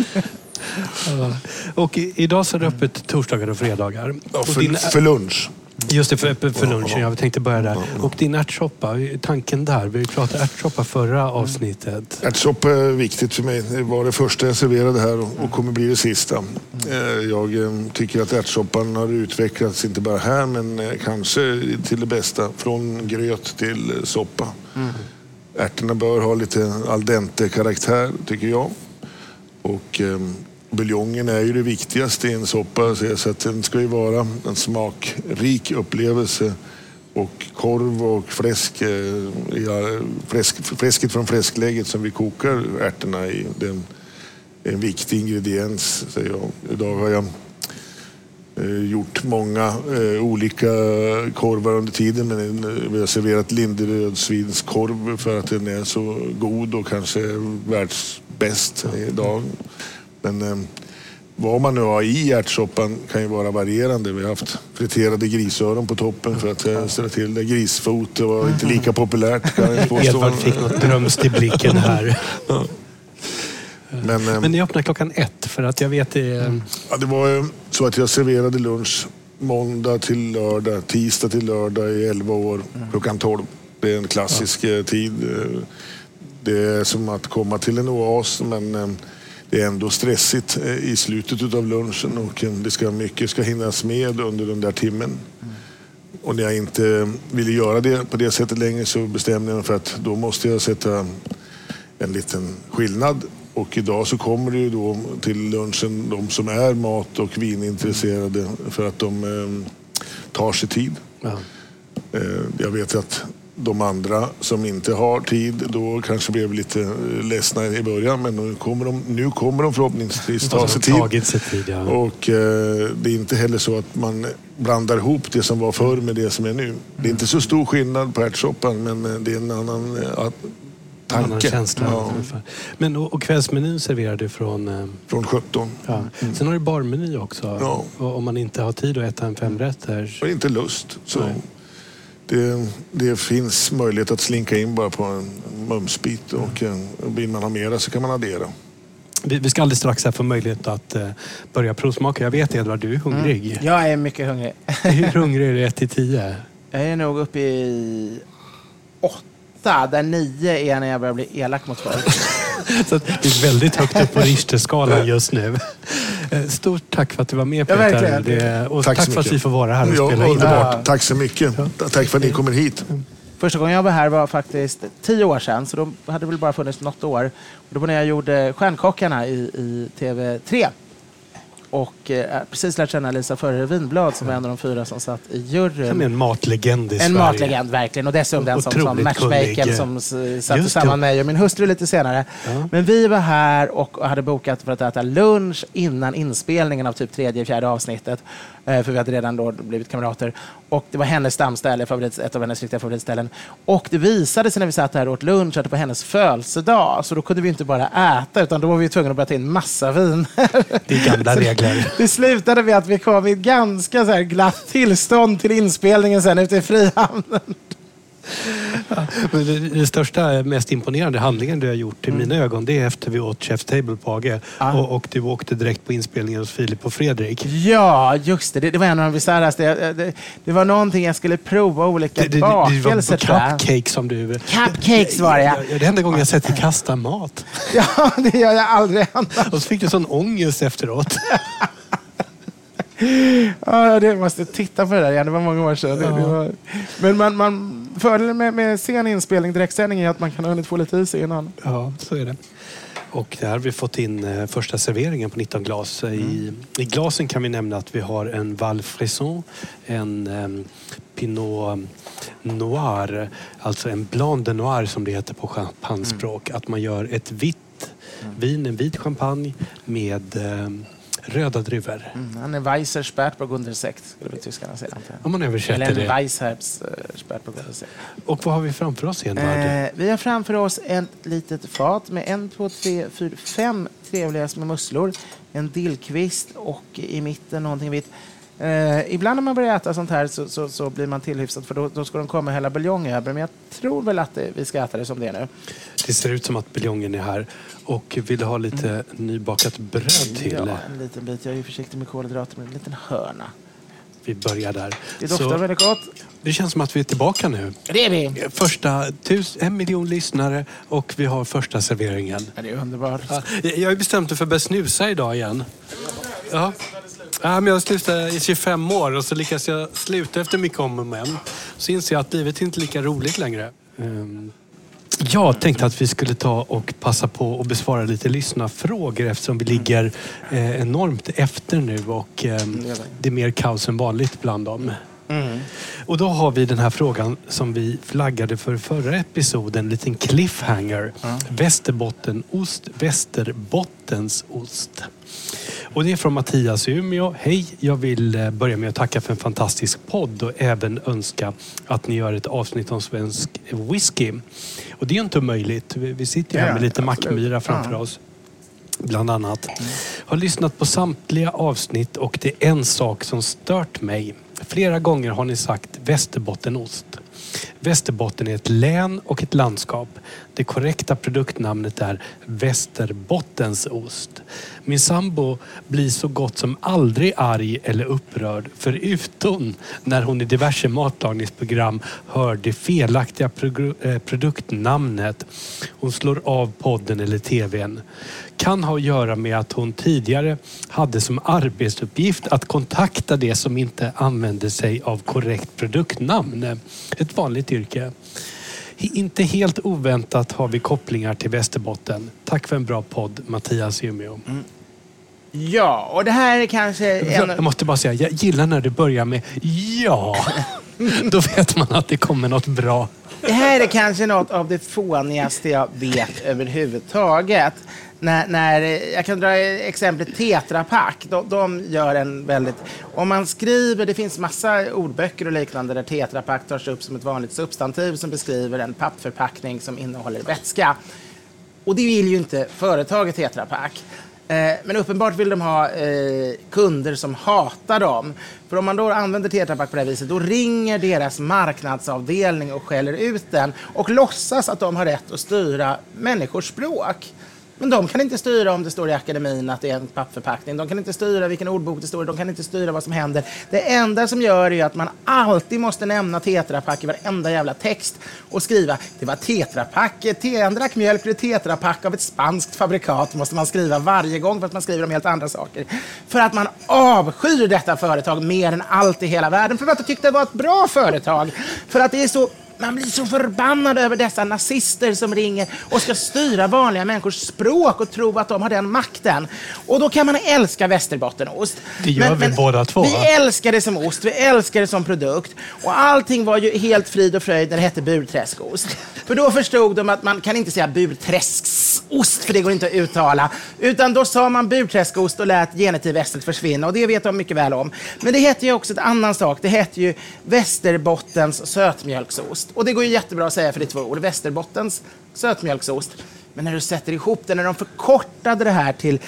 Och idag så är det öppet torsdagar och fredagar. Ja, för lunch. Just det, för lunchen. Jag tänkte börja där. Och din ärtsoppa, tanken där. Vi pratade ärtsoppa förra avsnittet. Ärtsoppa är viktigt för mig. Det var det första jag serverade här och kommer bli det sista. Jag tycker att ärtsoppan har utvecklats inte bara här, men kanske till det bästa. Från gröt till soppa. Ärtorna bör ha lite al dente karaktär, tycker jag. Och buljongen är ju det viktigaste i en soppa, så att den ska ju vara en smakrik upplevelse. Och korv och fläsk, fläsket från fläsklägget som vi kokar ärtorna i, det är en viktig ingrediens, säger jag. Idag har jag gjort många olika korvar under tiden, men vi har serverat linderödsvinskorv för att den är så god och kanske världsbäst idag. Men vad man nu har i ärtsoppan kan ju vara varierande. Vi har haft friterade grisöron på toppen för att ställa till det. Grisfot, det var inte lika populärt. Edvard fick något drömst i blicken här. Ja. Men ni öppnar 1:00 för att jag vet det... Ja, det var ju så att jag serverade lunch måndag till lördag, tisdag till lördag i 11 år, 12:00. Det är en klassisk tid. Det är som att komma till en oas, men det är ändå stressigt i slutet av lunchen och mycket ska hinnas med under den där timmen. Och när jag inte ville göra det på det sättet längre så bestämde jag mig för att då måste jag sätta en liten skillnad. Och idag så kommer det ju då till lunchen de som är mat- och vinintresserade för att de tar sig tid. Ja. Jag vet att de andra som inte har tid då kanske blev lite ledsna i början, men nu kommer de förhoppningsvis ta sig tid. Ja. Och det är inte heller så att man blandar ihop det som var förr med det som är nu. Det är inte så stor skillnad på ärtsoppan, men det är en annan annan känsla. Ja. Men och kvällsmenyn serverar du från 17. Ja. Sen har du barmeny också. Ja. Och om man inte har tid att äta en 5-rätter. Och inte lust. Så det finns möjlighet att slinka in bara på en mumsbit och vill man ha mera så kan man addera. Vi ska alldeles strax här få möjlighet att börja provsmaka. Jag vet, Edvard, du är hungrig. Jag är mycket hungrig. Hur hungrig är du 1-10? Jag är nog uppe i 8, där 9 är när jag börjar bli elak mot folk. Så det är väldigt högt upp på Richterskalan just nu. Stort tack för att du var med, Peter. Och tack för att vi får vara här och spela in. Tack så mycket. Tack för att ni kommer hit. Första gången jag var här var faktiskt 10 år sedan, så då hade det väl bara funnits något år. Och då var när jag gjorde Stjärnkockarna i TV3. Och precis lärt känna Lisa Förre Vinblad som är en av de 4 som satt i juryn. Som är en matlegend i Sverige. En matlegend, verkligen. Och dessutom den som matchmaker som satte samman mig och min hustru lite senare. Ja. Men vi var här och hade bokat för att äta lunch innan inspelningen av typ 3:e, 4:e avsnittet. För vi hade redan då blivit kamrater. Och det var hennes stamställe, ett av hennes riktiga favoritställen. Och det visade sig när vi satt här och åt lunch att det var hennes födelsedag. Så då kunde vi inte bara äta, utan då var vi tvungna att börja ta in massa vin. Det är gamla regler. Det slutade med att vi kom i ett ganska så här glatt tillstånd till inspelningen sen ute i Frihamnen. Ja, den största, mest imponerande handlingen du har gjort i mina ögon, det är efter vi åt Chef's Table på AG och du åkte direkt på inspelningen hos Filip och Fredrik. Ja, just det. Det var en av de bisarraste. Det var någonting jag skulle prova, olika bakelser. Det var cupcake som du... Cupcakes var det, ja. Det enda gången jag sett dig kasta mat. Ja, det gör jag aldrig annars. Och så fick du sån ångest efteråt. Ja, det måste titta på det där igen. Det var många år sedan. Ja. Det var... Men man fördelen med sen inspelning, direktsändning, är att man kan ha hunnit få lite i sig innan. Ja, så är det. Och där har vi fått in första serveringen på 19 glas. I glasen kan vi nämna att vi har en Val Frisson, en Pinot Noir, alltså en Blanc de Noir som det heter på champagnespråk. Att man gör ett vitt vin, en vit champagne med... röda druvor. Han är Weisser Spätburgunder Sekt, skulle vi tyskarna säga. Om man översätter det. Eller en Weisherbs Spätburgunder Sekt. Och vad har vi framför oss igen? Vi har framför oss ett litet fat med 1, 2, 3, 4, 5 trevliga små musslor. En dillkvist och i mitten någonting vitt. Ibland när man börjar äta sånt här så blir man tillhyfsad, för då ska de komma hela buljong över. Men jag tror väl att vi ska äta det som det är nu. Det ser ut som att buljongen är här. Och vill du ha lite nybakat bröd till? Ja, en liten bit. Jag är ju försiktig med kolhydrater, med en liten hörna. Vi börjar där. Det doftar väldigt gott. Det känns som att vi är tillbaka nu. Det är vi. Första 1 miljon lyssnare och vi har första serveringen. Ja, det är underbart. Ja, jag har bestämt mig för att börja snusa idag igen. Ja. Ja, men jag slutade i 25 år och så lyckas jag sluta efter mycket om och men. Så inser jag att livet är inte lika roligt längre. Jag tänkte att vi skulle ta och passa på att besvara lite lyssnarfrågor eftersom vi ligger enormt efter nu och det är mer kaos än vanligt bland dem. Och då har vi den här frågan som vi flaggade för förra episoden, en liten cliffhanger. Västerbottenost, Västerbottensost. Och det är från Mattias i Umeå. Hej, jag vill börja med att tacka för en fantastisk podd och även önska att ni gör ett avsnitt om svensk whisky. Och det är inte möjligt. Vi sitter här med lite mackmyra framför oss. Bland annat. Har lyssnat på samtliga avsnitt och det är en sak som stört mig. Flera gånger har ni sagt Västerbottenost. Västerbotten är ett län och ett landskap. Det korrekta produktnamnet är Västerbottensost. Min sambo blir så gott som aldrig arg eller upprörd, förutom när hon i diverse matlagningsprogram hör det felaktiga produktnamnet. Hon slår av podden eller tvn. Kan ha att göra med att hon tidigare hade som arbetsuppgift att kontakta det som inte använde sig av korrekt produktnamn. Ett vanligt yrke. Inte helt oväntat har vi kopplingar till Västerbotten. Tack för en bra podd, Mattias Umeå. Ja, och det här är kanske... Jag måste bara säga, jag gillar när du börjar med ja. Då vet man att det kommer något bra. Det här är kanske något av det fånigaste jag vet överhuvudtaget. När jag kan dra exemplet Tetra Pak. De gör en väldigt... Om man skriver, det finns massa ordböcker och liknande där Tetra Pak tas upp som ett vanligt substantiv som beskriver en pappförpackning som innehåller vätska. Och det vill ju inte företaget Tetra Pak. Men uppenbart vill de ha kunder som hatar dem. För om man då använder Tetra Pak på det här viset, då ringer deras marknadsavdelning och skäller ut den och låtsas att de har rätt att styra människors språk. Men de kan inte styra om det står i akademin att det är en pappförpackning. De kan inte styra vilken ordbok det står i. De kan inte styra vad som händer. Det enda som gör är att man alltid måste nämna Tetra Pak i varenda jävla text och skriva det var Tetra Pak, han drack mjölk ur Tetra Pak av ett spanskt fabrikat, måste man skriva varje gång för att man skriver om helt andra saker. För att man avskyr detta företag mer än allt i hela världen. För att jag tyckte det var ett bra företag. För att det är så... Man blir så förbannad över dessa nazister som ringer och ska styra vanliga människors språk och tro att de har den makten. Och då kan man älska Västerbottenost. Det gör vi båda två. Vi älskar det som ost, vi älskar det som produkt. Och allting var ju helt frid och fröjd när det hette burträskost. För då förstod de att man kan inte säga burträskost, för det går inte att uttala. Utan då sa man burträskost och lät genitivästret försvinna. Och det vet de mycket väl om. Men det hette ju också ett annan sak. Det hette ju Västerbottens sötmjölksost. Och det går ju jättebra att säga för det två ord. Västerbottens sötmjölksost. Men när du sätter ihop det, när de förkortade det här till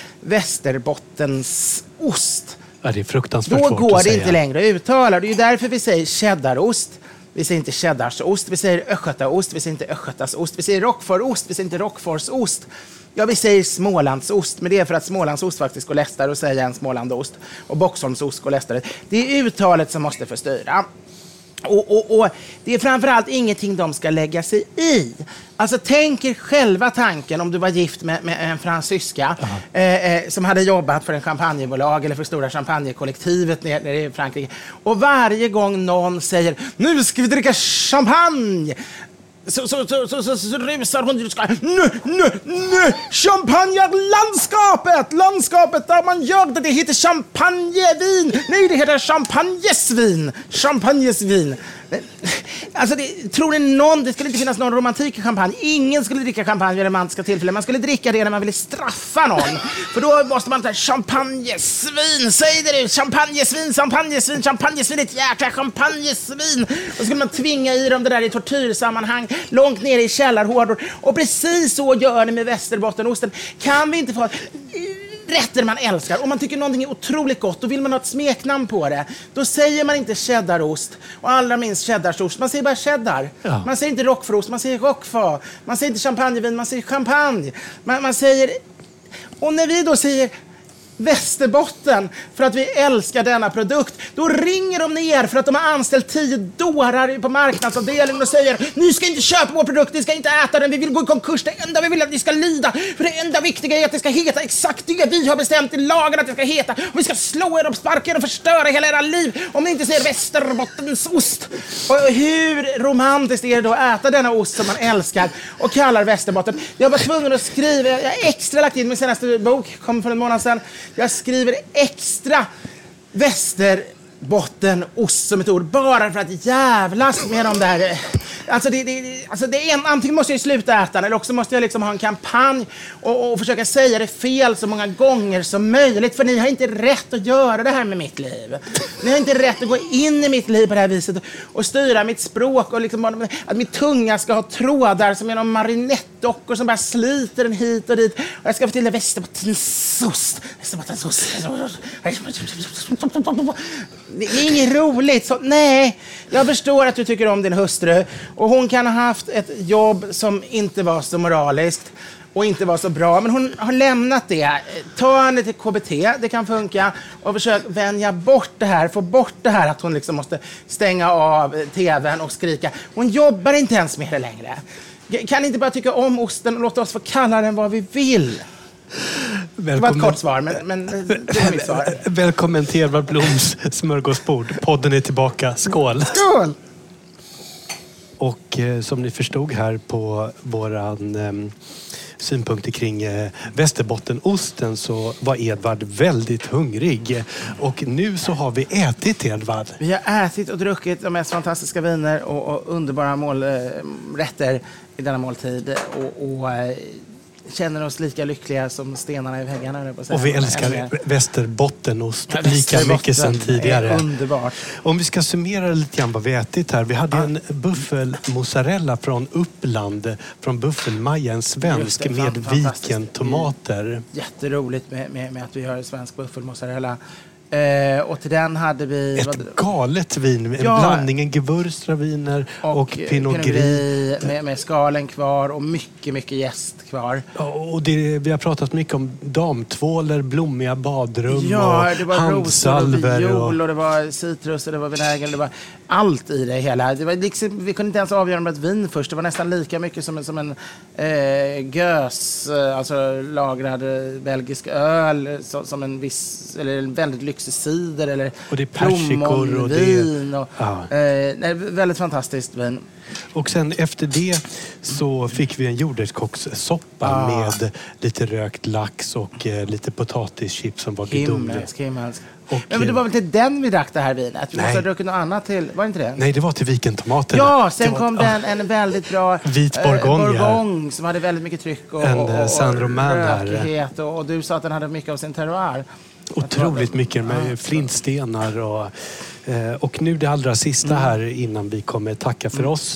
Västerbottens ost. Ja, det är fruktansvärt då svårt går att det säga. inte längre att uttala. Det är ju därför vi säger cheddarost. Vi säger inte cheddarsost. Vi säger östgötaost. Vi säger inte östgötasost. Vi säger rockforost. Vi säger inte rockforsost. Ja, vi säger Smålandsost, men det är för att Smålandsost faktiskt går lättare att säga än Smålandost. Och Boxholmsost går lättare. Det är uttalet som måste förstyra. Och det är framförallt ingenting de ska lägga sig i. Alltså tänk er själva tanken om du var gift med en fransyska som hade jobbat för en champagnebolag eller för stora champagnekollektivet nere i Frankrike. Och varje gång någon säger nu ska vi dricka champagne, så rusar hon ut. Champagnelandskapet där man gör det heter champagnevin. Nej, det heter champagnesvin. Alltså, tror ni någon, det skulle inte finnas någon romantik i champagne. Ingen skulle dricka champagne vid romantiska tillfällen. Man skulle dricka det när man ville straffa någon. För då måste man säga champagnesvin. Säg det du, champagnesvin, ett jäkla champagnesvin. Och så skulle man tvinga i dem det där i tortyrsammanhang, långt ner i källarhårdor. Och precis så gör ni med Västerbottenosten. Kan vi inte få rätter man älskar. Om man tycker någonting är otroligt gott, då vill man ha ett smeknamn på det. Då säger man inte cheddarost. Och allra minst cheddarsost. Man säger bara cheddar. Ja. Man säger inte rockforost, man säger rockfa. Man säger inte champagnevin, man säger champagne. Man säger... Och när vi då säger Västerbotten för att vi älskar denna produkt, då ringer de ner för att de har anställt 10 dårar på marknadsavdelningen och säger ni ska inte köpa vår produkt, ni ska inte äta den, vi vill gå i konkurs, det enda vi vill att ni ska lida, för det enda viktiga är att det ska heta exakt det vi har bestämt i lagen att det ska heta, och vi ska slå er och sparka er och förstöra hela era liv om ni inte säger Västerbottensost. Och hur romantiskt är det då att äta denna ost som man älskar och kallar Västerbotten? Jag var tvungen att skriva, jag har extra lagt in min senaste bok, kom för en månad sedan. Jag skriver extra Västerbottenost som ett ord bara för att jävlas med de där. Alltså det är antingen måste jag sluta äta eller också måste jag liksom ha en kampanj och försöka säga det fel så många gånger som möjligt, för ni har inte rätt att göra det här med mitt liv. Ni har inte rätt att gå in i mitt liv på det här viset och styra mitt språk och liksom att min tunga ska ha trådar som är någon marinett dockor som bara sliter den hit och dit. Och jag ska få till Västerbottensost. Det är inget roligt. Så, nej, jag förstår att du tycker om din hustru. Och hon kan ha haft ett jobb som inte var så moraliskt. Och inte var så bra, men hon har lämnat det. Ta henne till KBT, det kan funka. Och försök vänja bort det här, få bort det här att hon liksom måste stänga av tvn och skrika. Hon jobbar inte ens med det längre. Kan inte bara tycka om osten och låta oss få kalla den vad vi vill? Välkommen. Det var ett kort svar, men det var mitt svar. Välkommen till Edvard Bloms smörgåsbord. Podden är tillbaka. Skål! Skål! Och som ni förstod här på våran synpunkter kring Västerbottenost så var Edvard väldigt hungrig. Och nu så har vi ätit, Edvard. Vi har ätit och druckit de mest fantastiska viner och underbara rätter i denna måltid. Och känner oss lika lyckliga som stenarna i väggarna. Och vi älskar Västerbottenost lika mycket sedan tidigare. Underbart. Om vi ska summera lite grann vad vi ätit här. Vi hade en buffelmozzarella från Uppland, från Buffelmaja, en svensk med vikentomater. Jätteroligt med att vi har svensk buffelmozzarella. Och till den hade vi... Ett galet vin, en blandning, gewürztraminer och Pinot Gris. Med skalen kvar och mycket jäst kvar. Och vi har pratat mycket om damtvåler, blommiga badrum och det var handsalver. Rosor och viol och det var citrus och det var vinäger. Det var allt i det hela. Det var liksom, vi kunde inte ens avgöra med ett vin först. Det var nästan lika mycket som en gös, alltså lagrad belgisk öl, som en viss, eller en väldigt lyxig cider eller och det är persikor och vin väldigt fantastiskt vin. Och sen efter det så fick vi en jordärtskockssoppa med lite rökt lax och lite potatischips som var gudomligt. Men det var väl till den vi drack det här vinet? Vi måste ha druckit något annat till, var det inte det? Nej, det var till vikentomaterna. Ja, sen kom en väldigt bra vit bourgogne som hade väldigt mycket tryck och rökighet. Och du sa att den hade mycket av sin terroir. Otroligt mycket med flintstenar och nu det allra sista här innan vi kommer tacka för oss.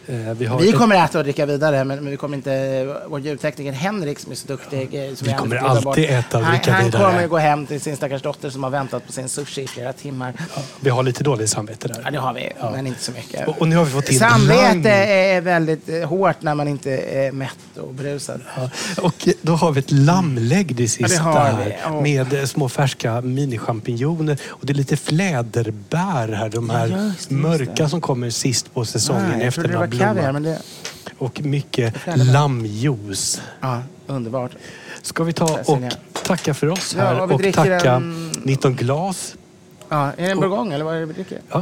Vi kommer äta och dricka vidare, men vi kommer inte, vår ljudtekniker Henrik som är så duktig. Vi kommer alltid äta och dricka vidare. Han kommer gå hem till sin stackars dotter som har väntat på sin sushi i flera timmar. Vi har lite dåligt samvete där. Ja, det har vi, men inte så mycket. Och nu har vi fått in samvete är väldigt hårt när man inte är mätt och brusad. Och då har vi ett lammlägg det sista här, med små färska minichampinjoner och det är lite fläderbär här, de här mörka som kommer sist på säsongen efter den här blomman. Och mycket lammjuice. Ja, underbart. Ska vi ta och tacka för oss här och tacka 19 glas. Ja, är det en bourgogne eller vad är det vi dricker? Ja.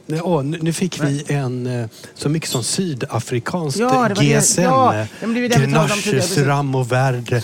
Nu fick vi en så mycket som sydafrikanskt GSM, Grenache, Suram och Verde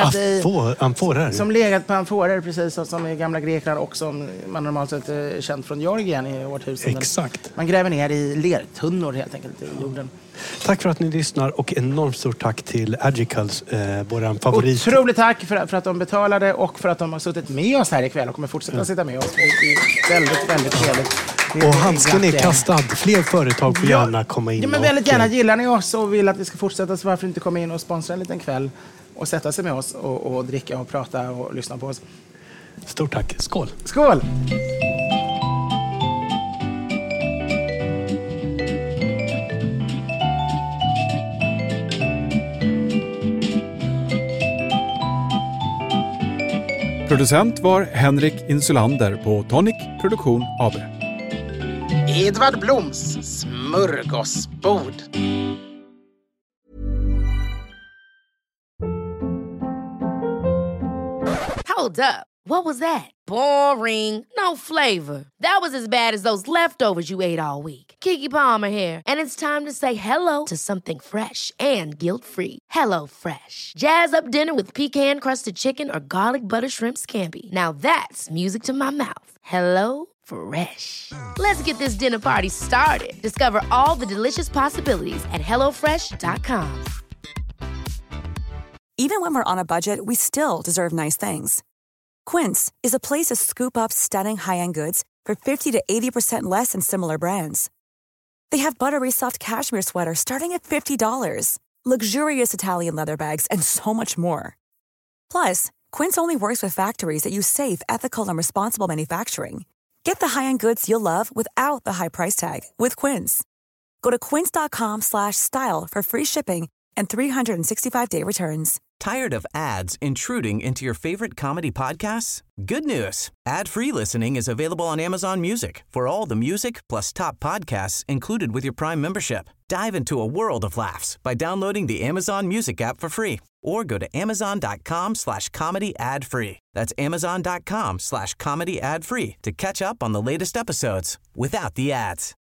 på amforer. Som legat på amforer, precis som i gamla Grekland och som man normalt sett är känt från Georgien i årtusenden. Exakt. Man gräver ner i lertunnor helt enkelt i jorden. Tack för att ni lyssnar och enormt stort tack till Agicals, våran favorit. Otroligt tack för att de betalade och för att de har suttit med oss här ikväll och kommer fortsätta sitta med oss. Det är väldigt, väldigt trevligt. Och handsken är kastad. Fler företag får gärna komma in. Ja, men väldigt gärna. Gillar ni oss och vill att vi ska fortsätta, så varför inte komma in och sponsra en liten kväll och sätta sig med oss och dricka och prata och lyssna på oss. Stort tack. Skål. Skål! Producent var Henrik Insulander på Tonic Produktion AB. Edvard Bloms smörgåsbord. Hold up. What was that? Boring. No flavor. That was as bad as those leftovers you ate all week. Keke Palmer here, and it's time to say hello to something fresh and guilt-free. Hello Fresh. Jazz up dinner with pecan-crusted chicken or garlic butter shrimp scampi. Now that's music to my mouth. Hello Fresh. Let's get this dinner party started. Discover all the delicious possibilities at hellofresh.com. Even when we're on a budget, we still deserve nice things. Quince is a place to scoop up stunning high-end goods for 50 to 80% less than similar brands. They have buttery soft cashmere sweaters starting at $50, luxurious Italian leather bags, and so much more. Plus, Quince only works with factories that use safe, ethical, and responsible manufacturing. Get the high-end goods you'll love without the high price tag with Quince. Go to quince.com/style for free shipping and 365-day returns. Tired of ads intruding into your favorite comedy podcasts? Good news. Ad-free listening is available on Amazon Music for all the music plus top podcasts included with your Prime membership. Dive into a world of laughs by downloading the Amazon Music app for free or go to amazon.com/comedy ad-free. That's amazon.com/comedy ad-free to catch up on the latest episodes without the ads.